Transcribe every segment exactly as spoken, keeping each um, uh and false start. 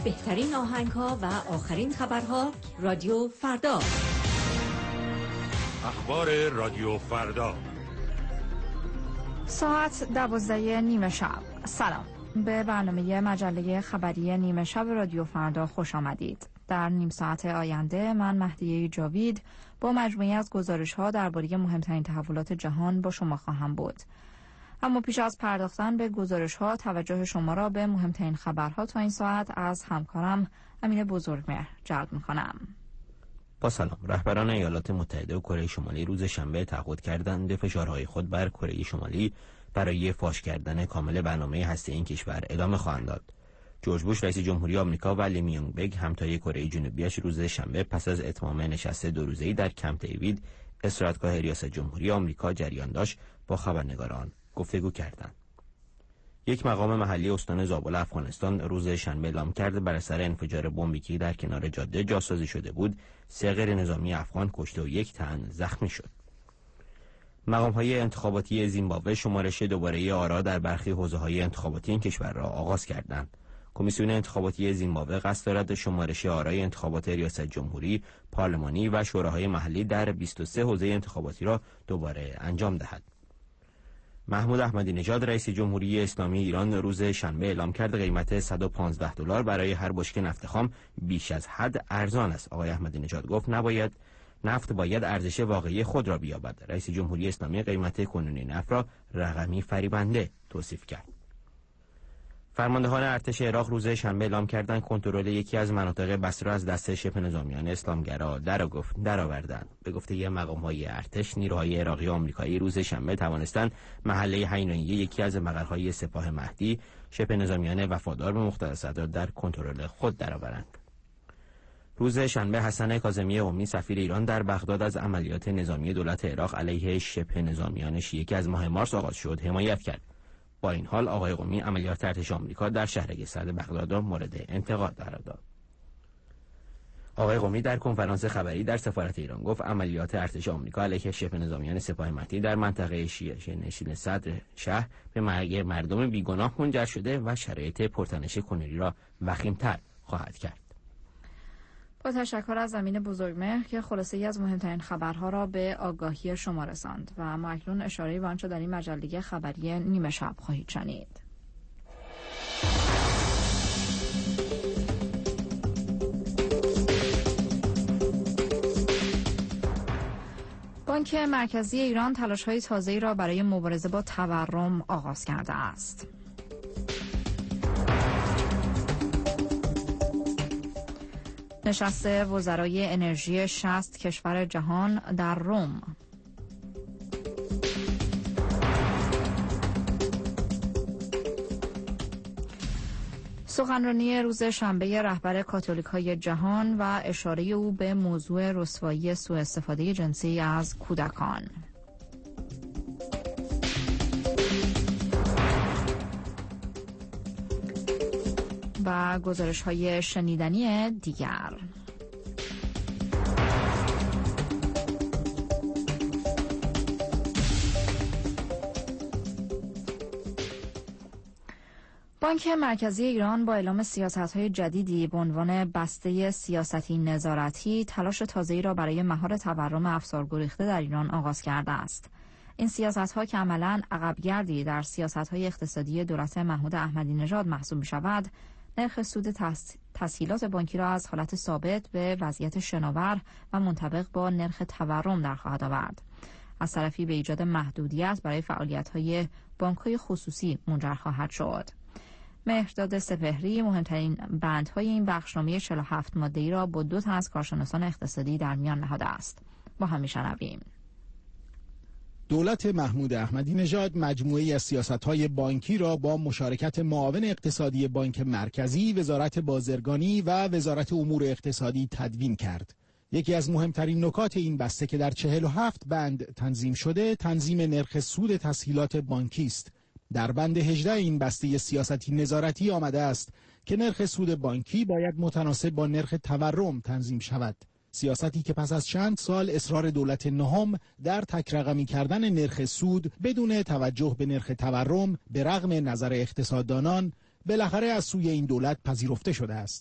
بهترین آهنگ‌ها و آخرین خبرها رادیو فردا. اخبار رادیو فردا ساعت دوازده نیمه شب. سلام، به برنامه مجله خبری نیمه شب رادیو فردا خوش آمدید. در نیم ساعت آینده من مهدیه جاوید با مجموعی از گزارش‌ها درباره مهمترین تحولات جهان با شما خواهم بود. اما پیش از پرداختن به گزارش‌ها توجه شما را به مهمترین خبرها تا این ساعت از همکارم امین بزرگمهر جلب می‌کنم. با سلام، رهبران ایالات متحده و کره شمالی روز شنبه تعهد کردند به فشارهای خود بر کره شمالی برای فاش کردن کامل برنامه هسته‌ای این کشور ادامه خواهند داد. جورج بوش رئیس جمهوری آمریکا و لی میونگ بگ همتای کره جنوبیش روز شنبه پس از اتمام نشست دو روزه‌ای در کمپ دیوید استراحتگاه ریاست جمهوری آمریکا جریان داشت با خبرنگاران گفتگو کردند. یک مقام محلی استان زابل افغانستان روز شنبه اعلام کرد بر اثر انفجار بمبی که در کنار جاده جاسازی شده بود سه غیر نظامی افغان کشته و یک تن زخمی شد. مقام‌های انتخاباتی زیمبابوه شمارش دوباره آرا در برخی حوزه‌های انتخاباتی این کشور را آغاز کردند. کمیسیون انتخاباتی زیمبابوه قصد دارد شمارش آرای انتخابات ریاست جمهوری، پارلمانی و شوراهای محلی در بیست و سه حوزه انتخاباتی را دوباره انجام دهد. محمود احمدی نژاد رئیس جمهوری اسلامی ایران روز شنبه اعلام کرد قیمت صد و پانزده دلار برای هر بشکه نفت خام بیش از حد ارزان است. آقای احمدی نژاد گفت نباید نفت باید ارزش واقعی خود را بیابد. رئیس جمهوری اسلامی قیمت کنونی نفت را رقمی فریبنده توصیف کرد. فرماندهان ارتش عراق روز شنبه اعلام کردند کنترل یکی از مناطق بصره را از دست شبه نظامیان اسلامگرا درآوردند. به گفته مقام‌های ارتش، نیروهای عراقی و آمریکایی روز شنبه توانستند محله حینانیه یکی از مقرهای سپاه مهدی شبه نظامیان وفادار به مقتدی صدر در کنترل خود درآورند. روز شنبه حسن کاظمی قمی سفیر ایران در بغداد از عملیات نظامی دولت عراق علیه شبه نظامیان شیعه که از ماه مارس آغاز شد حمایت کرد. با این حال آقای قمی عملیات ارتش آمریکا در شهر صدر بغداد را مورد انتقاد قرار داد. آقای قمی در کنفرانس خبری در سفارت ایران گفت عملیات ارتش آمریکا علیه شبه نظامیان سپاه مهدی در منطقه شیعه نشین صدر شهر به مرگ مردم بیگناه منجر شده و شرایط پرتنش کنونی را وخیم‌تر خواهد کرد. با تشکر از امین بزرگمهر که خلاصه‌ای از مهمترین خبرها را به آگاهی شما رساند و ما اکنون اشاره‌ای به آنچه در این مجله خبری نیمه شب خواهید شنید. بانک مرکزی ایران تلاش‌های تازه‌ای را برای مبارزه با تورم آغاز کرده است. نشست وزرای انرژی شصت کشور جهان در روم. سخنرانی روز شنبه رهبر کاتولیک‌های جهان و اشاره او به موضوع رسوایی سوء استفاده جنسی از کودکان. و گزارش‌های شنیدنی دیگر. بانک مرکزی ایران با اعلام سیاست‌های جدیدی به عنوان بسته سیاستی نظارتی تلاش تازه‌ای را برای مهار تورم افزار گریخته در ایران آغاز کرده است. این سیاست‌ها که عملاً عقبگردی در سیاست‌های اقتصادی دولت محمود احمدی نژاد محسوب می‌شود، نرخ سود تسهیلات بانکی را از حالت ثابت به وضعیت شناور و منطبق با نرخ تورم در خواهد آورد. از طرفی به ایجاد محدودیت برای فعالیت‌های بانک‌های خصوصی منجر خواهد شد. مهرداد سپهری مهمترین بندهای این بخشنامه چهل و هفت ماده‌ای را با دو تن از کارشناسان اقتصادی در میان نهاده است. با هم می‌شنویم. دولت محمود احمدی نژاد مجموعه‌ای از سیاست‌های بانکی را با مشارکت معاون اقتصادی بانک مرکزی، وزارت بازرگانی و وزارت امور اقتصادی تدوین کرد. یکی از مهمترین نکات این بسته که در چهل و هفت بند تنظیم شده، تنظیم نرخ سود تسهیلات بانکی است. در بند هجده این بسته سیاستی نظارتی آمده است که نرخ سود بانکی باید متناسب با نرخ تورم تنظیم شود. سیاستی که پس از چند سال اصرار دولت نهم در تک رقمی کردن نرخ سود بدون توجه به نرخ تورم به رغم نظر اقتصاددانان بالاخره از سوی این دولت پذیرفته شده است.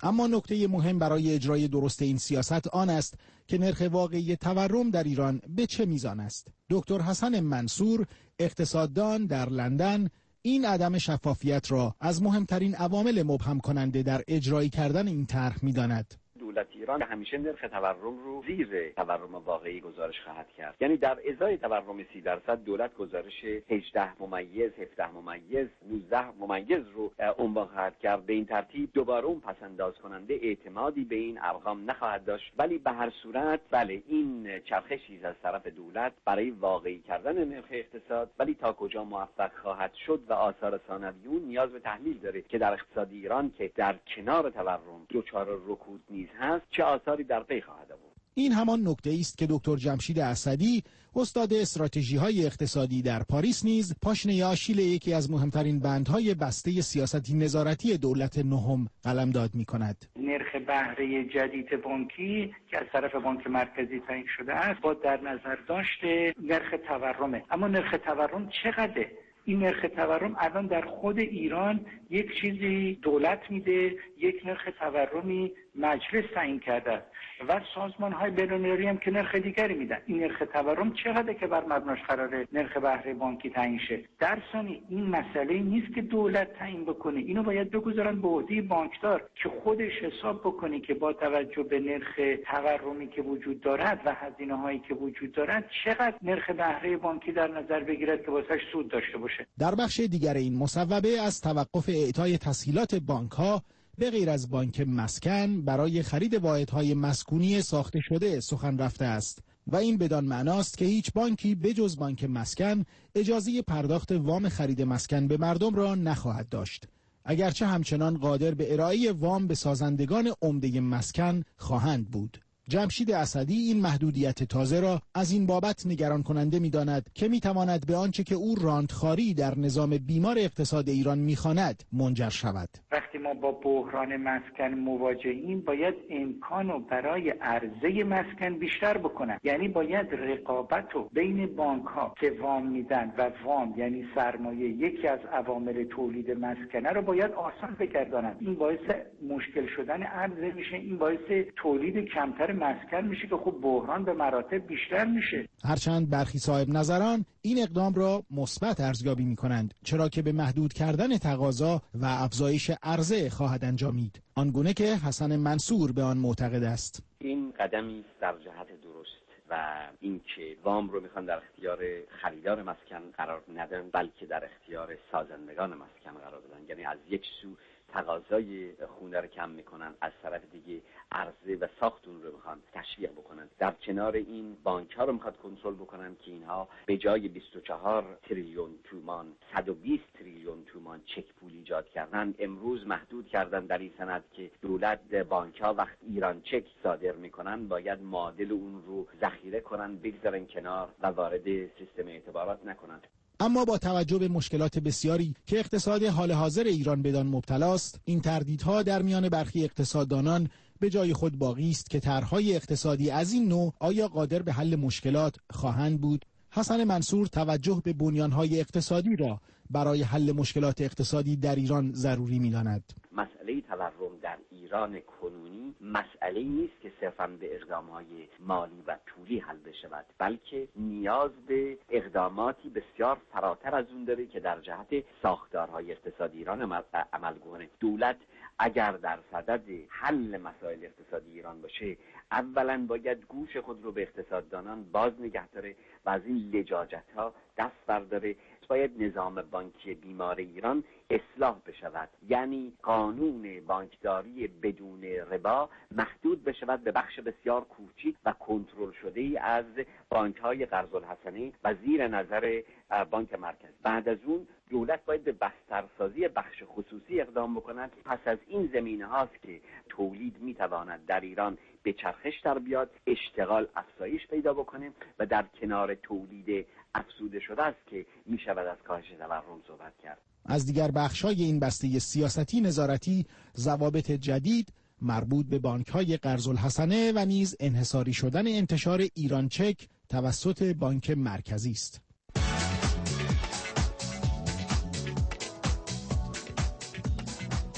اما نکته مهم برای اجرای درست این سیاست آن است که نرخ واقعی تورم در ایران به چه میزان است. دکتر حسن منصور، اقتصاددان در لندن، این عدم شفافیت را از مهمترین عوامل مبهم کننده در اجرایی کردن این طرح می‌داند. دولت ایران همیشه نرخ تورم رو زیر تورم واقعی گزارش خواهد کرد. یعنی در ازای تورم سی درصد دولت گزارش هجده ممیز هفده ممیز نوزده ممیز رو عنوان خواهد کرد. به این ترتیب دوباره اون پسنداز کننده اعتمادی به این ارقام نخواهد داشت. ولی به هر صورت بله این چرخشی از طرف دولت برای واقعی کردن نرخ اقتصاد، ولی تا کجا موفق خواهد شد و آثار ثانوی نیاز به تحلیل داره که در اقتصاد ایران که در کنار تورم دچار رکود نیز هست چه آثاری در پی خواهد آورد. این همان نکته است که دکتر جمشید اسدی، استاد استراتژی‌های اقتصادی در پاریس نیز پاشنه آشیل یکی از مهمترین بندهای بسته سیاستی نظارتی دولت نهم قلمداد می‌کند. نرخ بهره جدید بانکی که از طرف بانک مرکزی تعیین شده است با در نظر داشته نرخ تورمه. اما نرخ تورم چقدره؟ این نرخ تورم الان در خود ایران یک چیزی دولت میده، یک نرخ تورمی مجلس تعیین کرده است و سازمان های بین‌المللی هم که نرخ دیگری میدن. این نرخ تورم چقدر که بر مبناش قراره نرخ بهره بانکی تعیین شه؟ در ثانی این مسئله نیست که دولت تعیین بکنه، اینو باید بگذارن به عهده بانکدار که خودش حساب بکنه که با توجه به نرخ تورمی که وجود دارد و هزینه هایی که وجود دارد چقدر نرخ بهره بانکی در نظر بگیرد که واسش سود داشته باشه. در بخش دیگر این مصوبه از توقف اعطای تسهیلات بانک‌ها به غیر از بانک مسکن برای خرید واحدهای مسکونی ساخته شده سخن رفته است و این بدان معناست که هیچ بانکی بجز بانک مسکن اجازه پرداخت وام خرید مسکن به مردم را نخواهد داشت، اگرچه همچنان قادر به ارائه وام به سازندگان عمده مسکن خواهند بود. جمشید اسدی این محدودیت تازه را از این بابت نگران کننده می‌داند که می‌تواند به آنچه که او راندخواری در نظام بیمار اقتصاد ایران می‌خواند منجر شود. وقتی ما با بحران مسکن مواجهیم باید امکانو برای عرضه مسکن بیشتر بکنن، یعنی باید رقابت رو بین بانک‌ها که وام میدن و وام یعنی سرمایه یکی از عوامل تولید مسکنه رو باید آسان بگردانند. این باعث مشکل شدن عرضه میشه، این باعث تولید کمتر مسکن میشه که خب بحران به مراتب بیشتر میشه. هرچند برخی صاحب نظران این اقدام را مثبت ارزیابی میکنند، چرا که به محدود کردن تقاضا و افزایش عرضه خواهد انجامید، آنگونه که حسن منصور به آن معتقد است. این قدمی در جهت درست و اینکه وام رو میخوان در اختیار خریدار مسکن قرار ندن بلکه در اختیار سازندگان مسکن قرار بدن، یعنی از یک سو تقاضای خونه رو کم میکنن، از طرف دیگه عرضه و ساخت اون رو میخوان تشویق بکنن. در کنار این بانک ها رو میخواد کنترل بکنن که اینها به جای بیست و چهار تریلیون تومان صد و بیست تریلیون تومان چک پول ایجاد کردن، امروز محدود کردن در این سند که دولت بانک ها وقت ایران چک صادر میکنن باید معادل اون رو ذخیره کنن، بگذارن کنار و وارد سیستم اعتبارات نکنن. اما با توجه به مشکلات بسیاری که اقتصاد حال حاضر ایران بدان مبتلاست، این تردیدها در میان برخی اقتصاددانان به جای خود باقی است که طرح‌های اقتصادی از این نوع آیا قادر به حل مشکلات خواهند بود؟ حسن منصور توجه به بنیان‌های اقتصادی را برای حل مشکلات اقتصادی در ایران ضروری می‌داند. مسئله تورم در ایران کنونی مسئله نیست که صرفاً به اقدامات مالی و پولی حل بشود، بلکه نیاز به اقداماتی بسیار فراتر از اون داره که در جهت ساختارهای اقتصادی ایران عمل کنه. دولت اگر در صدد حل مسائل اقتصادی ایران باشه، اولا باید گوش خود رو به اقتصاددانان باز نگه داره و از این لجاجت‌ها دست برداره. باید نظام بانکی بیمار ایران اصلاح بشود، یعنی قانون بانکداری بدون ربا محدود بشود به بخش بسیار کوچیک و کنترل شده ای از بانک‌های قرض الحسنه و زیر نظر بانک مرکزی. بعد از اون دولت باید به بسترسازی بخش خصوصی اقدام بکند. پس از این زمینه هاست که تولید میتواند در ایران به چرخش در بیاد، اشتغال افزایش پیدا بکنه و در کنار تولید افزوده شده است که می شود از کاهش تورم صحبت کرد. از دیگر بخش‌های این بسته سیاستی نظارتی ضوابط جدید مربوط به بانک‌های قرض الحسنه و نیز انحصاری شدن انتشار ایران چک توسط بانک مرکزی است.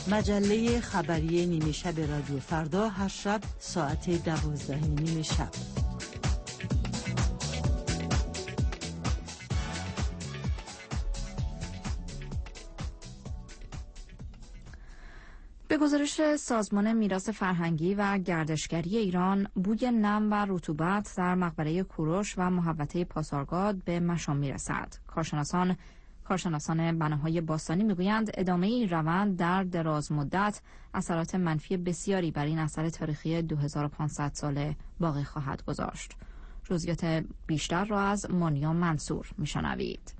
مجله خبری نیمه شب رادیو فردا هر شب ساعت دوازده نیم شب. به گزارش سازمان میراث فرهنگی و گردشگری ایران، بوی نم و رطوبت در مقبره کوروش و محوطه پاسارگاد به مشام میرسد. کارشناسان کارشناسان بناهای باستانی میگویند ادامه این روند در دراز مدت اثرات منفی بسیاری بر این اثر تاریخی دو هزار و پانصد ساله باقی خواهد گذاشت. جزئیات بیشتر را از مانیا منصور میشنوید.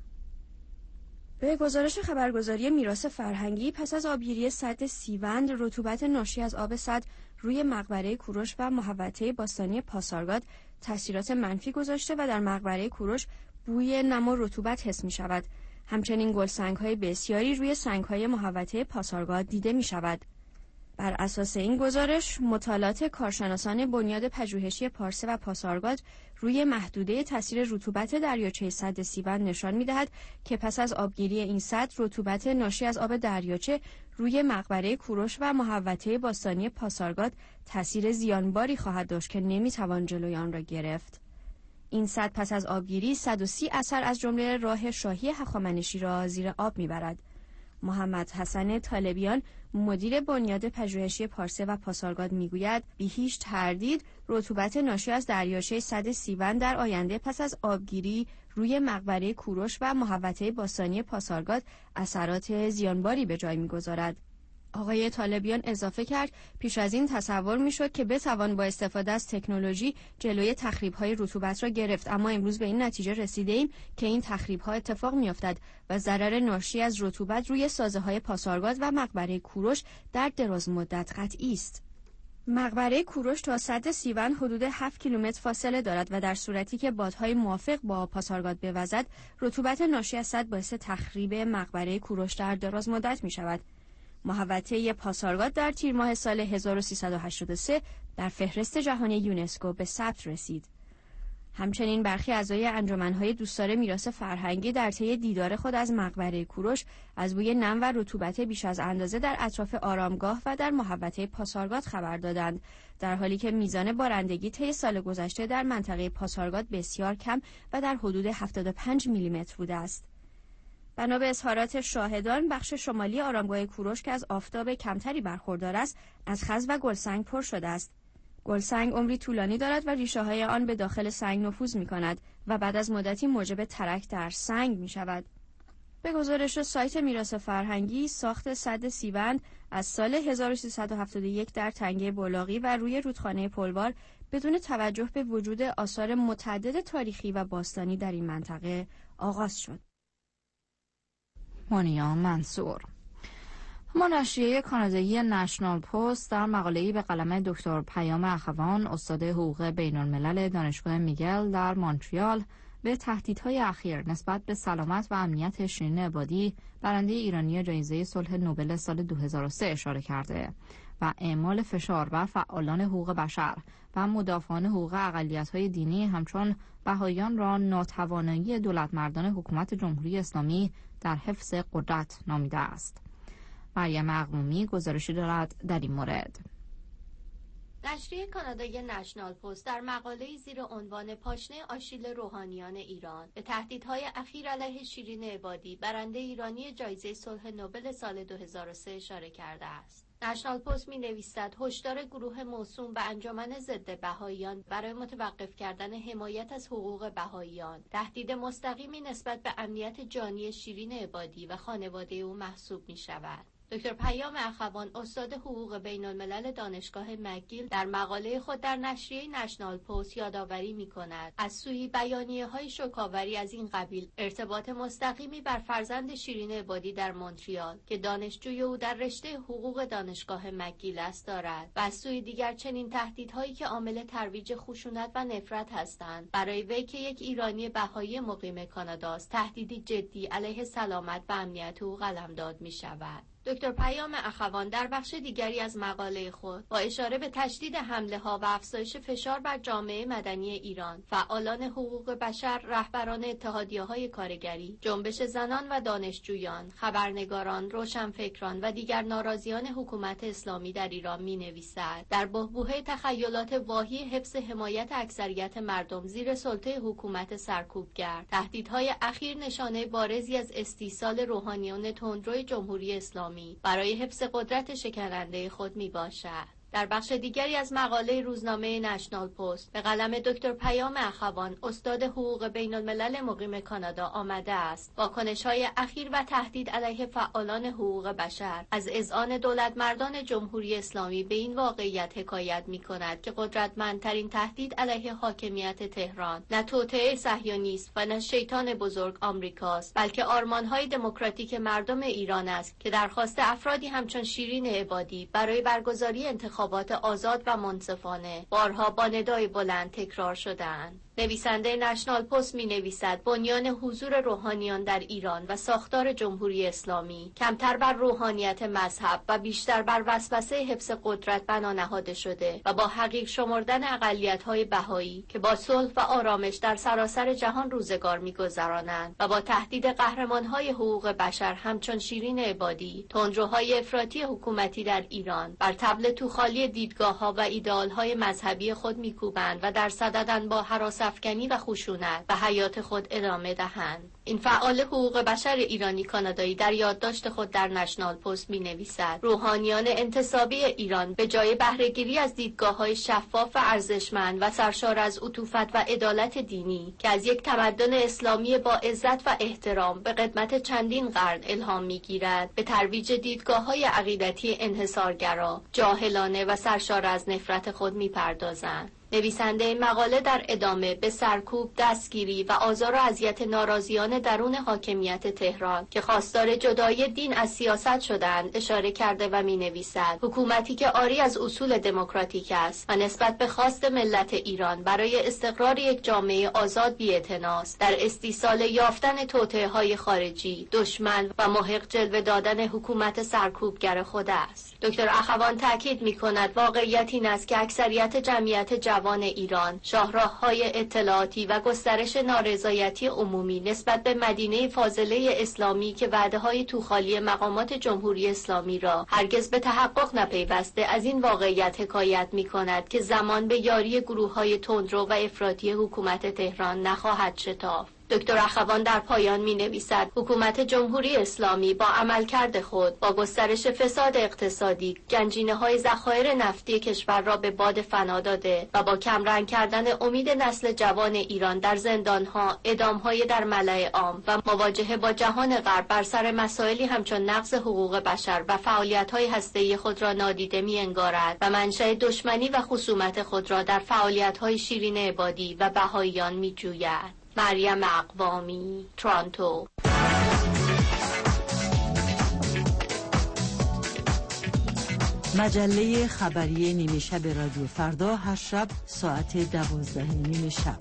به گزارش خبرگزاری میراث فرهنگی، پس از آبگیری سد سیوند، رطوبت ناشی از آب سد روی مقبره کوروش و محوطه باستانی پاسارگاد تاثیرات منفی گذاشته و در مقبره کوروش بوی نم و رطوبت حس می شود. همچنین گلسنگ‌های بسیاری روی سنگ‌های محوطه پاسارگاد دیده می شود. بر اساس این گزارش، مطالعات کارشناسان بنیاد پژوهشی پارسه و پاسارگاد روی محدوده تاثیر رطوبت دریاچه سد سیوند نشان می‌دهد که پس از آبگیری این سد، رطوبت ناشی از آب دریاچه روی مقبره کوروش و محوطه باستانی پاسارگاد تاثیر زیانباری خواهد داشت که نمی‌توان جلوی آن را گرفت. این سد پس از آبگیری صد و سی اثر از جمله راه شاهی هخامنشی را زیر آب می‌برد. محمد حسن طالبیان، مدیر بنیاد پژوهشی پارسه و پاسارگاد میگوید بی هیچ تردید رطوبت ناشی از دریاچه سد سیوند در آینده پس از آبگیری روی مقبره کوروش و محوطه باستانی پاسارگاد اثرات زیانباری به جای میگذارد. آقای طالبیان اضافه کرد پیش از این تصور میشد که بتوان با استفاده از تکنولوژی جلوی تخریب‌های رطوبت را گرفت، اما امروز به این نتیجه رسیده‌ایم که این تخریب‌ها اتفاق می‌افتد و ضرر ناشی از رطوبت روی سازه‌های پاسارگاد و مقبره کوروش در دراز مدت قطعی است. مقبره کوروش تا سد سیوند حدود هفت کیلومتر فاصله دارد و در صورتی که بادهای موافق با پاسارگاد بوزد، رطوبت ناشی از سد باعث تخریب مقبره کوروش در دراز مدت می‌شود. محوطه پاسارگاد در تیر ماه سال هزار و سیصد و هشتاد و سه در فهرست جهانی یونسکو به ثبت رسید. همچنین برخی اعضای انجمن‌های دوستدار میراث فرهنگی در طی دیدار خود از مقبره کوروش از بوی نم و رطوبت بیش از اندازه در اطراف آرامگاه و در محوطه پاسارگاد خبر دادند، در حالی که میزان بارندگی طی سال گذشته در منطقه پاسارگاد بسیار کم و در حدود هفتاد و پنج میلیمتر بوده است. بنا به اظهارات شاهدان، بخش شمالی آرامگاه کوروش که از آفتاب کمتری برخوردار است، از خز و گلسنگ پر شده است. گلسنگ عمری طولانی دارد و ریشه‌های آن به داخل سنگ نفوذ می‌کند و بعد از مدتی موجب ترک در سنگ می‌شود. به گزارش سایت میراث فرهنگی، ساخت سد سیوند از سال هزار و سیصد و هفتاد و یک در تنگه بولاقی و روی رودخانه پلوار بدون توجه به وجود آثار متعدد تاریخی و باستانی در این منطقه آغاز شد. مانیا منصور. ما نشریه کانادایی نشنال پست در مقاله‌ای به قلم دکتر پیام اخوان، استاد حقوق بین‌الملل دانشگاه میگل در مونتریال، به تهدیدهای اخیر نسبت به سلامت و امنیت شیرین عبادی، برنده ایرانی جایزه صلح نوبل سال دو هزار و سه اشاره کرده و اعمال فشار بر فعالان حقوق بشر و مدافعان حقوق اقلیت‌های دینی همچون بهائیان را ناتوانایی دولتمردان حکومت جمهوری اسلامی در حفظ قدرت نامیده است. مریم عقمومی گزارشی دارد در این مورد. نشریه کانادایی نشنال پست در مقاله‌ای زیر عنوان پاشنه آشیل روحانیان ایران به تهدیدهای اخیر علیه شیرین عبادی، برنده ایرانی جایزه صلح نوبل سال دو هزار و سه اشاره کرده است. نشنال پست می نویسد هشدار گروه موسوم به انجمن ضد بهائیان برای متوقف کردن حمایت از حقوق بهائیان تهدید مستقیمی نسبت به امنیت جانی شیرین عبادی و خانواده او محسوب می شود. دکتر پیام اخوان، استاد حقوق بین‌الملل دانشگاه مکگیل، در مقاله خود در نشریه نشنال پست یادآوری می‌کند از سوی بیانیه‌های شوک‌آوری از این قبیل ارتباط مستقیمی بر فرزند شیرین عبادی در مونتریال که دانشجوی او در رشته حقوق دانشگاه مکگیل است دارد و از سوی دیگر چنین تهدیدهایی که عامل ترویج خشونت و نفرت هستند برای وی که یک ایرانی بهایی مقیم کانادا است تهدیدی جدی علیه سلامت و امنیت او قلمداد می‌شود. دکتر پیام اخوان در بخش دیگری از مقاله خود با اشاره به تشدید حمله ها و افزایش فشار بر جامعه مدنی ایران، فعالان حقوق بشر، رهبران اتحادیه‌های کارگری، جنبش زنان و دانشجویان، خبرنگاران، روشنفکران و دیگر ناراضیان حکومت اسلامی در ایران می‌نویسد در بحبوحه تخیلات واهی حفظ حمایت اکثریت مردم زیر سلطه حکومت سرکوبگر، تهدیدهای اخیر نشانه بارزی از استیصال روحانیون تندروی جمهوری اسلامی برای حفظ قدرت شکننده خود می باشد. در بخش دیگری از مقاله روزنامه نشنال پست به قلم دکتر پیام اخوان، استاد حقوق بین الملل مقیم کانادا، آمده است واکنش‌های اخیر و تهدید علیه فعالان حقوق بشر از اذعان دولتمردان جمهوری اسلامی به این واقعیت حکایت می‌کند که قدرتمندترین تهدید علیه حاکمیت تهران نه توطئه صهیونیست و نه شیطان بزرگ آمریکاست، بلکه آرمان‌های دموکراتیک مردم ایران است که درخواست افرادی همچون شیرین عبادی برای برگزاری انتخابات انتخابات آزاد و منصفانه بارها با ندای بلند تکرار شدند. نویسنده نشنال پست می نویسد بنیان حضور روحانیان در ایران و ساختار جمهوری اسلامی کمتر بر روحانیت مذهب و بیشتر بر وسوسه حفظ قدرت بنا نهاده شده و با حقیق شمردن اقلیت‌های بهایی که با صلح و آرامش در سراسر جهان روزگار می‌گذرانند و با تهدید قهرمان‌های حقوق بشر همچون شیرین عبادی، تندروهای افراطی حکومتی در ایران بر طبل توخالی دیدگاه‌ها و ایدئال‌های مذهبی خود می‌کوبند و در صددن با هراس افکنی و خشونت به حیات خود ادامه دهند. این فعال حقوق بشر ایرانی کانادایی در یادداشت خود در نشنال پست می نویسد روحانیان انتصابی ایران به جای بهره‌گیری از دیدگاه‌های شفاف و ارزشمند و سرشار از عطوفت و عدالت دینی که از یک تمدن اسلامی با عزت و احترام به قدمت چندین قرن الهام می‌گیرد، به ترویج دیدگاه‌های عقیدتی انحصارگرا، جاهلانه و سرشار از نفرت خود می‌پردازند. نویسنده مقاله در ادامه به سرکوب، دستگیری و آزار و اذیت ناراضیان درون حاکمیت تهران که خواستار جدایی دین از سیاست شدند اشاره کرده و می نویسد حکومتی که عاری از اصول دموکراتیک است و نسبت به خواست ملت ایران برای استقرار یک جامعه آزاد بی‌اعتناست، در استیصال یافتن توطئه‌های خارجی، دشمن و محق جلوه دادن حکومت سرکوبگر خود است. دکتر اخوان تاکید می کند واقعیت این است که اکثریت جمعیت جوان ایران شاهراه‌های اطلاعاتی و گسترش نارضایتی عمومی نسبت به مدینه فاضله اسلامی که وعده‌های توخالی مقامات جمهوری اسلامی را هرگز به تحقق نپیوسته از این واقعیت حکایت می کند که زمان به یاری گروه‌های تندرو و افراطی حکومت تهران نخواهد شتافت. دکتر اخوان در پایان می نویسد حکومت جمهوری اسلامی با عملکرد خود با گسترش فساد اقتصادی گنجینه های ذخایر نفتی کشور را به باد فنا داده و با کمرنگ کردن امید نسل جوان ایران در زندانها، اعدام‌های در ملأ عام و مواجهه با جهان غرب بر سر مسائلی همچون نقض حقوق بشر و فعالیت‌های هسته‌ای خود را نادیده می‌انگارد و منشأ دشمنی و خصومت خود را در فعالیت‌های شیرین عبادی و بهائیان می‌جوید. مریم اقوامی، تورنتو. مجله خبری نیمه شب رادیو فردا هر شب ساعت دوازده نیمه شب.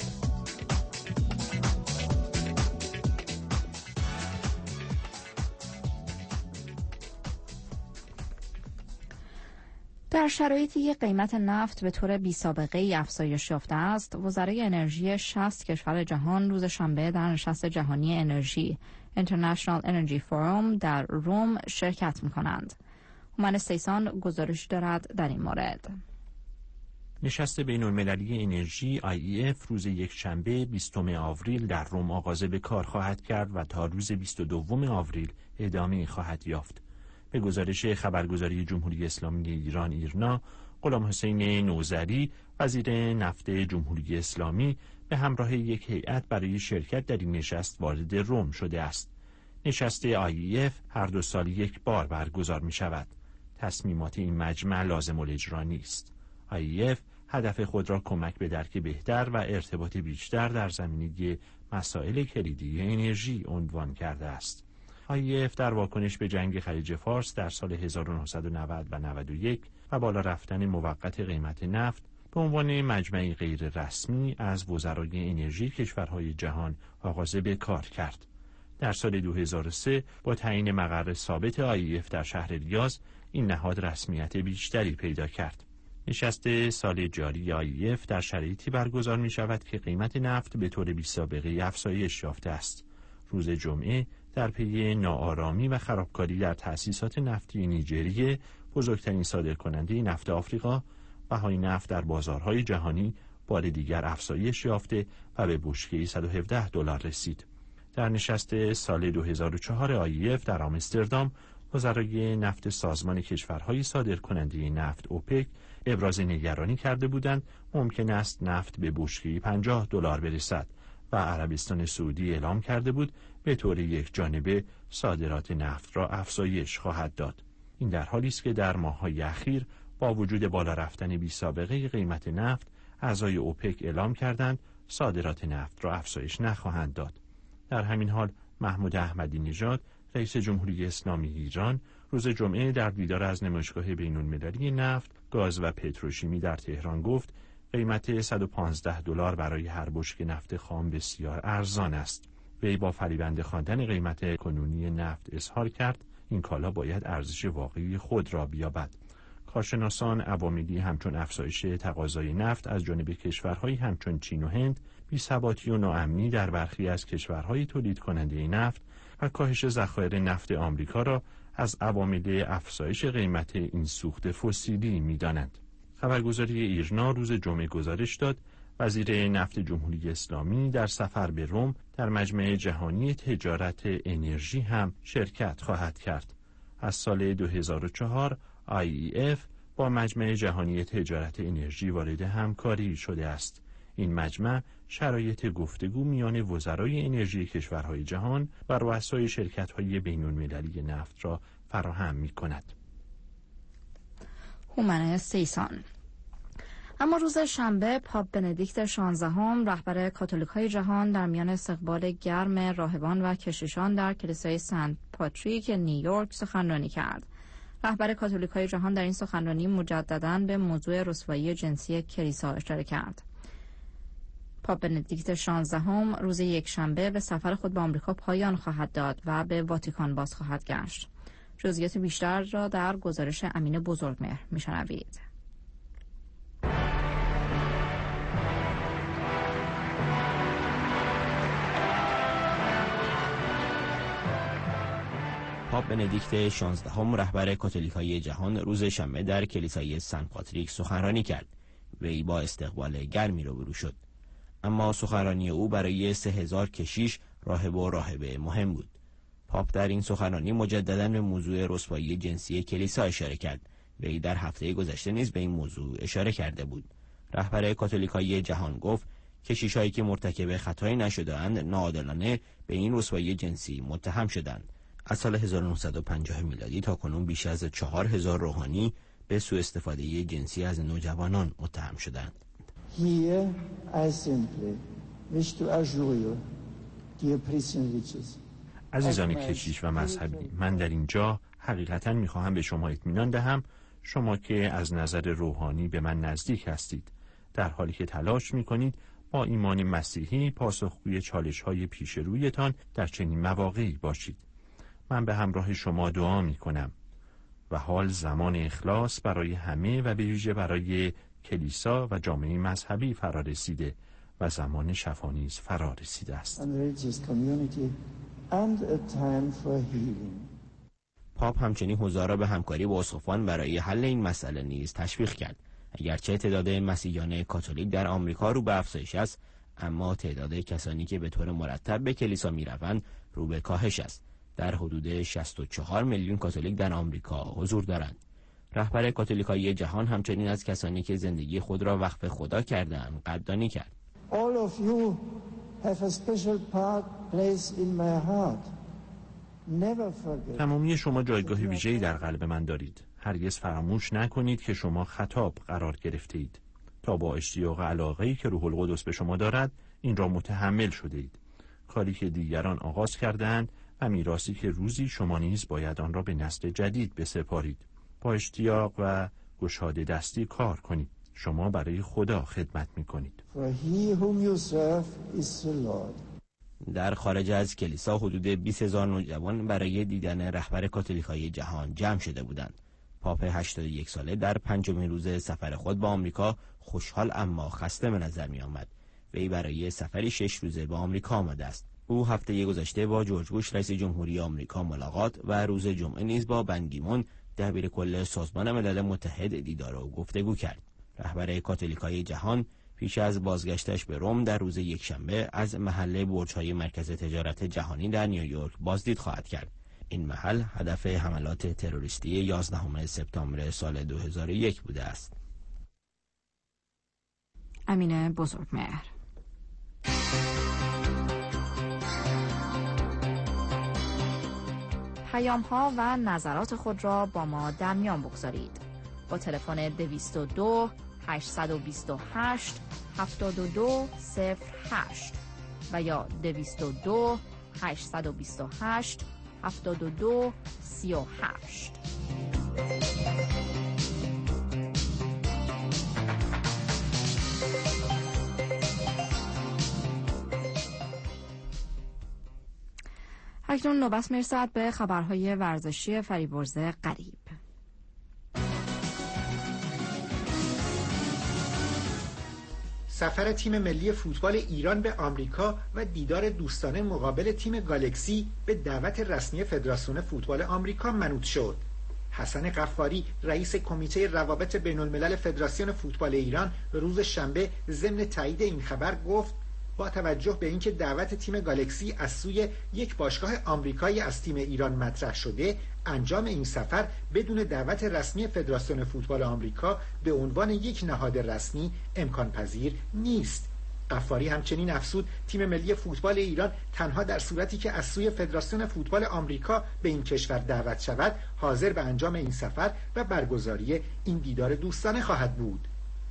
در شرایطی که قیمت نفت به طور بی سابقه ای افزایش یافته است، وزرای انرژی شصت کشور جهان روز شنبه در نشست جهانی انرژی International Energy Forum در روم شرکت می‌کنند. هومن سیسان گزارش دارد در این مورد. نشست بین المللی انرژی آی ای اف روز یک شنبه بیستم آوریل در روم آغاز به کار خواهد کرد و تا روز بیست و دوم آوریل ادامه خواهد یافت. به گزارش خبرگزاری جمهوری اسلامی ایران ایرنا، غلام حسین نوذری وزیر نفت جمهوری اسلامی به همراه یک هیئت برای شرکت در این نشست وارد روم شده است. نشست آی ای اف هر دو سال یک بار برگزار می شود. تصمیمات این مجمع لازم الاجرا نیست. آی ای اف هدف خود را کمک به درک بهتر و ارتباط بیشتر در زمینه مسائل کلیدی انرژی عنوان کرده است. آی ای اف در واکنش به جنگ خلیج فارس در سال هزار و نهصد و نود و نود و یک و بالا رفتن موقت قیمت نفت به عنوان مجمعی غیر رسمی از وزرای انرژی کشورهای جهان آغاز به کار کرد. در سال دو هزار و سه با تعیین مقر ثابت آی ای اف در شهر ریاض این نهاد رسمیت بیشتری پیدا کرد. نشست سال جاری آی ای اف در شرایطی برگزار می شود که قیمت نفت به طور بی‌سابقه افزایش یافته است. روز جمعه در پی ناآرامی و خرابکاری در تأسیسات نفتی نیجریه، بزرگترین صادرکننده نفت آفریقا، بهای نفت در بازارهای جهانی بار دیگر افزایش یافته و به بشکه‌ای صد و هفده دلار رسید. در نشست سال دو هزار و چهار آی ای اف در آمستردام، وزرای نفت سازمان کشورهای صادرکننده نفت اوپک ابراز نگرانی کرده بودند ممکن است نفت به بشکه‌ای پنجاه دلار برسد و عربستان سعودی اعلام کرده بود به طور یک جانبه صادرات نفت را افزایش خواهد داد. این در حالی است که در ماه‌های اخیر با وجود بالا رفتن بی‌سابقه قیمت نفت، اعضای اوپک اعلام کردند صادرات نفت را افزایش نخواهند داد. در همین حال محمود احمدی نژاد، رئیس جمهوری اسلامی ایران، روز جمعه در دیدار از نمایشگاه بین‌المللی نفت، گاز و پتروشیمی در تهران گفت قیمت صد و پانزده دلار برای هر بشکه نفت خام بسیار ارزان است. وی با فریبنده خواندن قیمت کنونی نفت اظهار کرد این کالا باید ارزش واقعی خود را بیابد. کارشناسان عواملی همچون افزایش تقاضای نفت از جانب کشورهایی همچون چین و هند، بی‌ثباتی و ناامنی در برخی از کشورهای تولید کننده نفت و کاهش ذخایر نفت آمریکا را از عوامل افزایش قیمت این سوخت فسیلی می‌دانند. خبرگزاری ایرنا روز جمعه گزارش داد وزیر نفت جمهوری اسلامی در سفر به روم در مجمع جهانی تجارت انرژی هم شرکت خواهد کرد. از سال دو هزار و چهار آی ای اف با مجمع جهانی تجارت انرژی وارد همکاری شده است. این مجمع شرایط گفتگو میان وزرای انرژی کشورهای جهان و رؤسای شرکت‌های بین‌المللی نفت را فراهم می‌کند. هومن سیسان. اما روز شنبه پاپ بندیکت شانزدهم رهبر کاتولیک‌های جهان در میان استقبال گرم راهبان و کشیشان در کلیسای سنت پاتریک نیویورک سخنرانی کرد. رهبر کاتولیک‌های جهان در این سخنرانی مجدداً به موضوع رسوایی جنسی کلیسا اشاره کرد. پاپ بندیکت شانزدهم روز یکشنبه به سفر خود به آمریکا پایان خواهد داد و به واتیکان باز خواهد گشت. جزئیات بیشتر را در گزارش امین بزرگمهر میشنوید. پاپ بندیکت شانزدهم رهبر کاتولیک‌های جهان روز شنبه در کلیسای سن پاتریک سخنرانی کرد. وی با استقبال گرمی روبرو شد. اما سخنرانی او برای سه هزار کشیش، راهب و راهبه مهم بود. پاپ در این سخنرانی مجدداً به موضوع رسوایی جنسی کلیسا اشاره کرد. وی در هفته گذشته نیز به این موضوع اشاره کرده بود. رهبر کاتولیک‌های جهان گفت کشیشایی که مرتکب خطایی نشده‌اند ناعادلانه به این رسوایی جنسی متهم شدند. از سال هزار و نهصد و پنجاه میلادی تا کنون بیش از چهار هزار روحانی به سوء استفاده جنسی از نوجوانان متهم شدند. Here I simply wish to assure you, dear priests and witches, عزیزان کشیش و مذهبی، من در اینجا حقیقتاً میخواهم به شما اطمینان دهم شما که از نظر روحانی به من نزدیک هستید، در حالی که تلاش میکنید با ایمان مسیحی پاسخگوی چالش‌های پیش رویتان در چنین مواقعی باشید. من به همراه شما دعا میکنم و حال زمان اخلاص برای همه و به ویژه برای کلیسا و جامعه مذهبی فرا رسیده و زمان شفا نیز فرا رسیده است. پاپ همچنین حضار را به همکاری با اسقفان برای حل این مسئله نیز تشویق کرد. اگرچه تعداد مسیحیان کاتولیک در آمریکا رو به افزایش است، اما تعداد کسانی که به طور مرتب به کلیسا میروند رو به کاهش است. در حدود شصت و چهار میلیون کاتولیک در آمریکا حضور دارند. رهبر کاتولیک‌های جهان همچنین از کسانی که زندگی خود را وقف خدا کردند قدردانی کرد. All of you have a special part place in my heart. Never forget. تمامی شما جایگاه ویژه‌ای در قلب من دارید. هرگز فراموش نکنید که شما خطاب قرار گرفته اید. تا با اشتیاق و علاقه‌ای که روح القدس به شما دارد این را متحمل شده اید. کاری که دیگران آغاز کردند و میراثی که روزی شما نیز باید آن را به نسل جدید بسپارید. با اشتیاق و گشاده دستی کار کنید. شما برای خدا خدمت می کنید. در خارج از کلیسا حدود بیست هزار نوجوان برای دیدن رهبر کاتولیکای جهان جمع شده بودند. پاپ هشتاد و یک ساله در پنجمین روز سفر خود به آمریکا خوشحال اما خسته به نظر می آمد. وی برای سفری شش روزه به آمریکا آمده است. او هفته گذشته با جورج بوش رئیس جمهوری آمریکا ملاقات و روز جمعه نیز با بن کی مون دبیر کل سازمان ملل متحد دیدار و گفتگو کرد. رهبر کاتولیکای جهان پیش از بازگشتش به روم در روز یکشنبه از محل برج‌های مرکز تجارت جهانی در نیویورک بازدید خواهد کرد. این محل هدف حملات تروریستی یازدهم سپتامبر سال دو هزار و یک بوده است. امینه بزرگمهر. پیام ها و نظرات خود را با ما در میان بگذارید. با تلفن دویست و دو هشتصد و بیست و هشت هفتاد و دو صفر هشت و یا دویست و دو هشتصد و بیست و هشت هفتاد و دو سی و هشت. اکنون نوبت میرسد به خبرهای ورزشی فریبرز قریب. سفر تیم ملی فوتبال ایران به آمریکا و دیدار دوستانه مقابل تیم گالکسی به دعوت رسمی فدراسیون فوتبال آمریکا منوط شد. حسن غفاری رئیس کمیته روابط بین الملل فدراسیون فوتبال ایران روز شنبه ضمن تایید این خبر گفت با توجه به اینکه دعوت تیم گالکسی از سوی یک باشگاه آمریکایی از تیم ایران مطرح شده، انجام این سفر بدون دعوت رسمی فدراسیون فوتبال آمریکا به عنوان یک نهاد رسمی امکان پذیر نیست. غفاری همچنین افزود تیم ملی فوتبال ایران تنها در صورتی که از سوی فدراسیون فوتبال آمریکا به این کشور دعوت شود حاضر به انجام این سفر و برگزاری این دیدار دوستانه خواهد بود.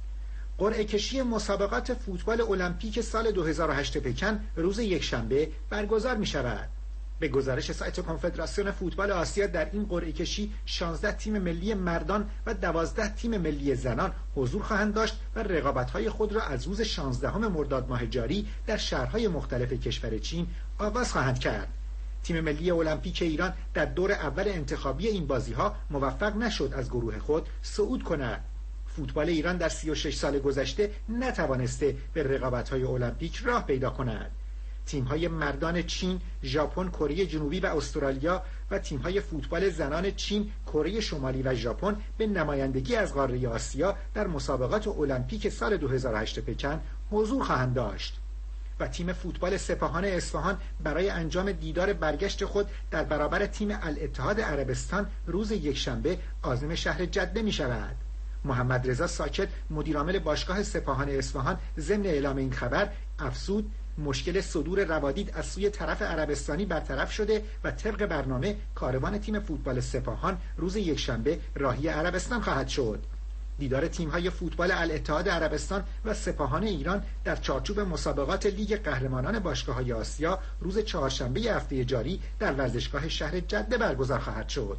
قرعه کشی مسابقات فوتبال المپیک سال دو هزار و هشت پکن روز یکشنبه برگزار می شود. به گزارش سایت کنفدراسیون فوتبال آسیا در این قرعه کشی شانزده تیم ملی مردان و دوازده تیم ملی زنان حضور خواهند داشت و رقابت‌های خود را از روز شانزدهم مرداد ماه جاری در شهرهای مختلف کشور چین آغاز خواهند کرد. تیم ملی المپیک ایران در دور اول انتخابی این بازی‌ها موفق نشد از گروه خود صعود کند. فوتبال ایران در سی و شش سال گذشته نتوانسته به رقابت‌های المپیک راه پیدا کند. تیم‌های مردان چین، ژاپن، کره جنوبی و استرالیا و تیم‌های فوتبال زنان چین، کره شمالی و ژاپن به نمایندگی از قاره آسیا در مسابقات المپیک سال دو هزار و هشت پکن حضور خواهند داشت. و تیم فوتبال سپاهان اصفهان برای انجام دیدار برگشت خود در برابر تیم الاتحاد عربستان روز یکشنبه عازم شهر جده می‌شود. محمد رضا ساکت مدیرعامل باشگاه سپاهان اصفهان ضمن اعلام این خبر افزود مشکل صدور روادید از سوی طرف عربستانی برطرف شده و طبق برنامه کاروان تیم فوتبال سپاهان روز یکشنبه راهی عربستان خواهد شد. دیدار تیم‌های فوتبال الاتحاد عربستان و سپاهان ایران در چارچوب مسابقات لیگ قهرمانان باشگاه‌های آسیا روز چهارشنبه هفته جاری در ورزشگاه شهر جده برگزار خواهد شد.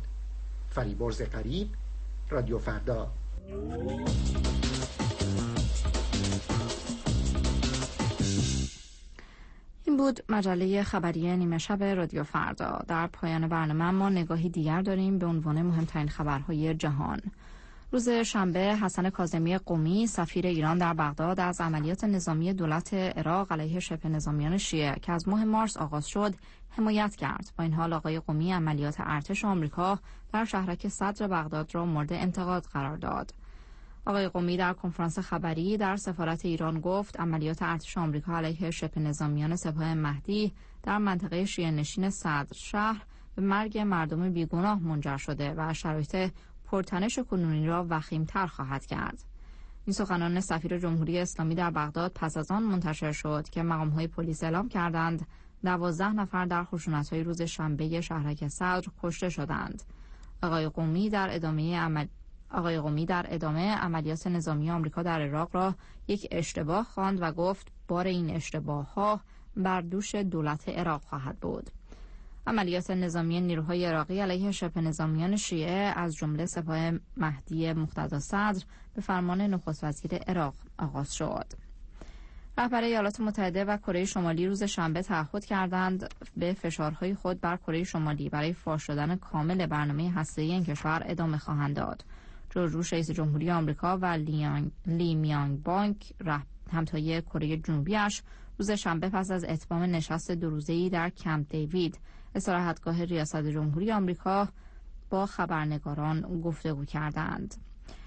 فریبرز قریب، رادیو فردا. این بود مجله خبری نیمه شب رادیو فردا. در پایان برنامه ما نگاهی دیگر داریم به عنوان مهمترین خبرهای جهان. روز شنبه حسن کاظمی قمی سفیر ایران در بغداد از عملیات نظامی دولت عراق علیه شبه نظامیان شیعه که از ماه مارس آغاز شد حمایت کرد. با این حال آقای قمی عملیات ارتش آمریکا در شهرک صدر بغداد را مورد انتقاد قرار داد. آقای قمی در کنفرانس خبری در سفارت ایران گفت عملیات ارتش آمریکا علیه شبه نظامیان سپاه مهدی در منطقه شیعه نشین صدر شهر به مرگ مردم بیگناه منجر شده و شرایط پرتنش کنونی را وخیم‌تر خواهد کرد. این سخنان سفیر جمهوری اسلامی در بغداد پس از آن منتشر شد که مقام‌های پلیس اعلام کردند دوازده نفر در خشونت‌های روز شنبه شهرک صدر کشته شدند. آقای قمی در ادامه عمل آقای قمی در ادامه عملیات نظامی آمریکا در عراق را یک اشتباه خواند و گفت بار این اشتباه‌ها بر دوش دولت عراق خواهد بود. عملیات نظامی نیروهای عراقی علیه شبه نظامیان شیعه از جمله سپاه مهدی مقتدا صدر به فرمان نخست وزیر عراق آغاز شد. رهبر ایالات متحده و کره شمالی روز شنبه تعهد کردند به فشارهای خود بر کره شمالی برای فاش شدن کامل برنامه هسته‌ای این کشور ادامه خواهند داد. جورج بوش رئیس جمهوری آمریکا و لی میانگ بانک همتای کره جنوبیش روز شنبه پس از اتمام نشست دو روزه‌ای در کمپ دیوید استراحتگاه ریاست جمهوری آمریکا با خبرنگاران گفتگو کردند.